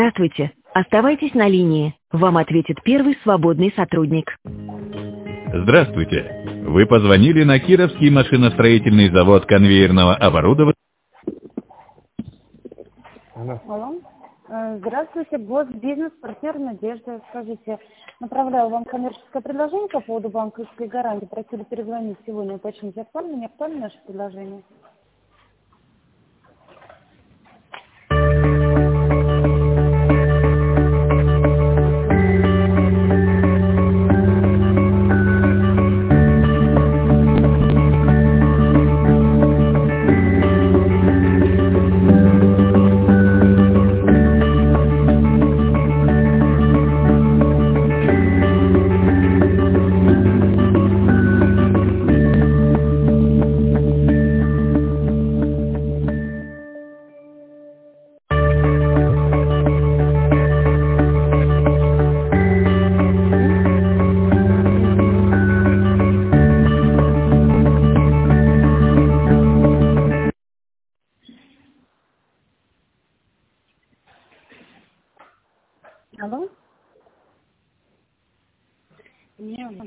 Здравствуйте. Оставайтесь на линии. Вам ответит первый свободный сотрудник. Здравствуйте. Вы позвонили на Кировский машиностроительный завод конвейерного оборудования. Алло. Здравствуйте, босс, бизнес, партнер Надежда. Скажите, направляю вам коммерческое предложение по поводу банковской гарантии. Просили перезвонить сегодня, уточнить, актуально, не актуально наше предложение? Алло? Нет.